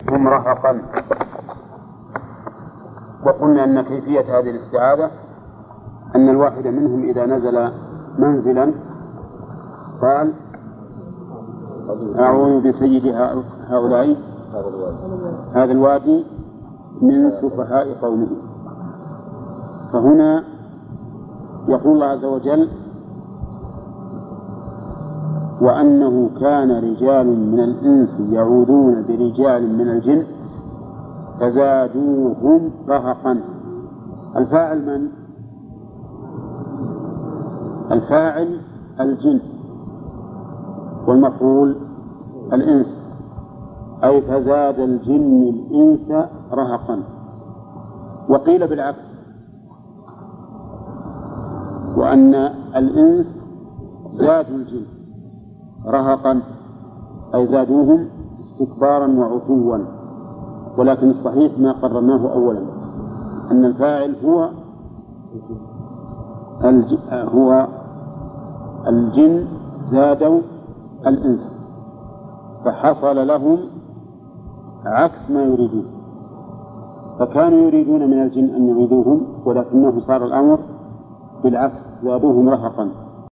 هم رهقا. وقلنا أن كيفية هذه الاستعاذة أن الواحد منهم إذا نزل منزلا قال أعوذ بسيد هؤلاء هذا الوادي من سفهاء قومه. فهنا يقول الله عز وجل وأنه كان رجال من الإنس يعوذون برجال من الجن فزادوهم رهقا. الفاعل من؟ الفاعل الجن والمفعول الإنس، أي فزاد الجن الإنس رهقا. وقيل بالعكس وأن الإنس زادوا الجن رهقا أي زادوهم استكبارا وعتوا. ولكن الصحيح ما قررناه أولا أن الفاعل هو الجن زادوا الإنس، فحصل لهم عكس ما يريدون. فكانوا يريدون من الجن أن يعيدوهم ولكنه صار الأمر بالعكس زادوهم رهقا.